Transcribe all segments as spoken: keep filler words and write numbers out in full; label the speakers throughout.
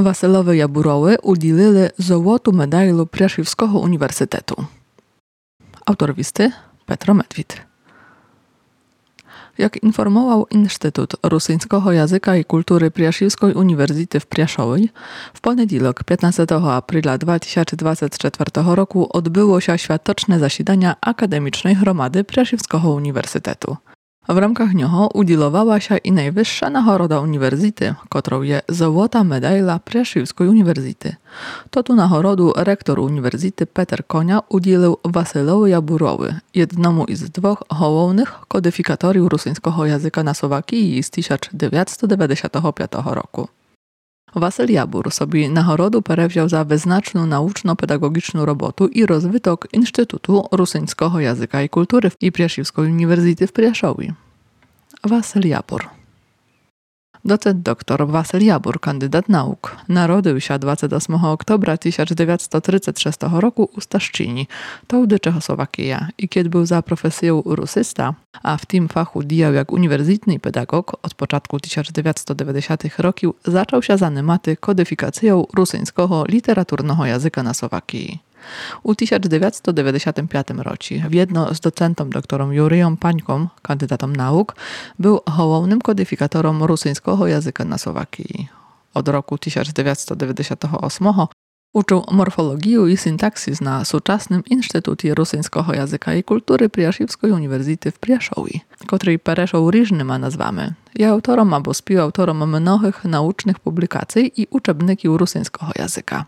Speaker 1: Wasylowy Jaburowy udілили золоту медалю Пряшівського університету. Autor listy Petro Medwid. Jak informował Instytut Rosyjskiego Języka i Kultury Prjaszівської Uniwersytety w Prjaszowej, w poniedziałek piętnastego aprila dwa tysiące dwudziestego czwartego roku odbyło się światoczne zasiedanie Akademicznej Gromady Prjaszівського Uniwersytetu. W ramach niego udzielowała się i najwyższa nagroda uniwersytety, którą jest Złota Medala Prjaszівської Uniwersytety. To tu nagrodu rektor uniwersytety Peter Konia udzielił Wasylowi Jaburowi, jednomu z dwóch głównych kodyfikatorów rosyjskiego języka na Słowakii z tysiąc dziewięćset dziewięćdziesiątego piątego roku. Wasyl Jabur sobie nagrodu przewziął za wyznaczną nauczno-pedagogiczną robotę i rozwytok Instytutu Rosyjskiego Języka i Kultury i Prjaszівської Uniwersytety w Prjaszowie. Wasyl Jabur. Docent doktor Wasyl Jabur, kandydat nauk, narodził się dwudziestego ósmego oktobra tysiąc dziewięćset trzydziestego szóstego roku u Staszczyni, to gdy Czechosłowakia, i kiedy był za profesją rusysta, a w tym fachu dijał jak uniwersytejny pedagog, od początku tysiąc dziewięćset dziewięćdziesiątych roków zaczął się zajmować kodyfikacją rosyjskiego literaturnego języka na Słowakii. U tysiąc dziewięćset dziewięćdziesiątym piątym roku jedno z docentem doktorem Juryjem Pańką, kandydatem nauk, był głównym kodyfikatorem rosyjskiego języka na Słowakii. Od roku tysiąc dziewięćset dziewięćdziesiątego ósmego uczył morfologię i syntaksis na współczesnym Instytucie Rosyjskiego Języka i Kultury Prjaszівської Uniwersytety w Prjaszowie, który перейшов różnymi nazwami. Jest autorem albo współautorem mnogich naucznych publikacji i uczebników rosyjskiego języka.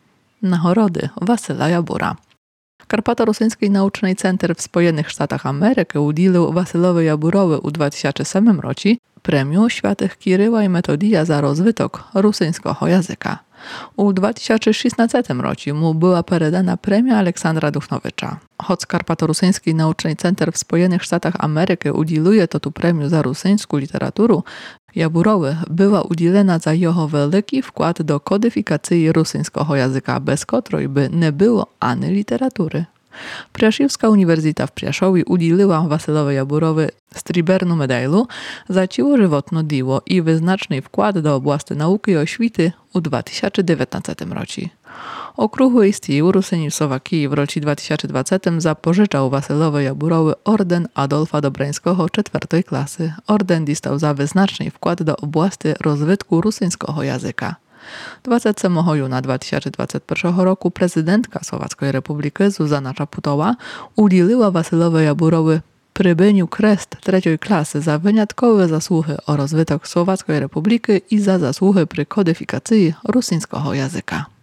Speaker 1: Nagrody Wasyla Jabura. Karpato-Rosyjski Nauczny Center w Spojenych Stanach Ameryki udzielił Wasylowi Jaburowi u dwa tysiące ósmym roku premię Świętych Kiryła i Metodija za rozwytok rosyjskiego języka. U dwa tysiące szesnastym roku mu była передана premia Aleksandra Duchnowicza. Choć Karpato-Rosyjski Nauczny Center w Spojenych Stanach Ameryki udzieluje to tu premię za rosyjską literaturę, Jaburowi była udzielona za jego wielki wkład do kodyfikacji rosyjskiego języka, bez której by nie było ani literatury. Prjaszівська Uniwersyteta w Prjaszowie udzieliła Wasylowi Jaburowi Srebrną medalę za ciłożywotne dzieło i wyznaczny wkład do oblasti nauki i oświaty u dwa tysiące dziewiętnastym roku. Okrągły istniał Rusynii w Słowakii w roku dwa tysiące dwudziestym zapożyczał Wasylowi Jaburowi orden Adolfa Dobrańskiego czwartej klasy. Orden dostał za wyznaczny wkład do oblasti rozwitku rosyjskiego języka. dwudziestego ósmego juna dwa tysiące dwudziestego pierwszego roku prezydentka Słowackiej Republiki Zuzana Czaputowa udzieliła Wasylowi Jaburowi Prybyniu Krest trzeciej klasy za wyjątkowe zasługi o rozwytok Słowackiej Republiki i za zasługi przy kodyfikacji rosyjskiego języka.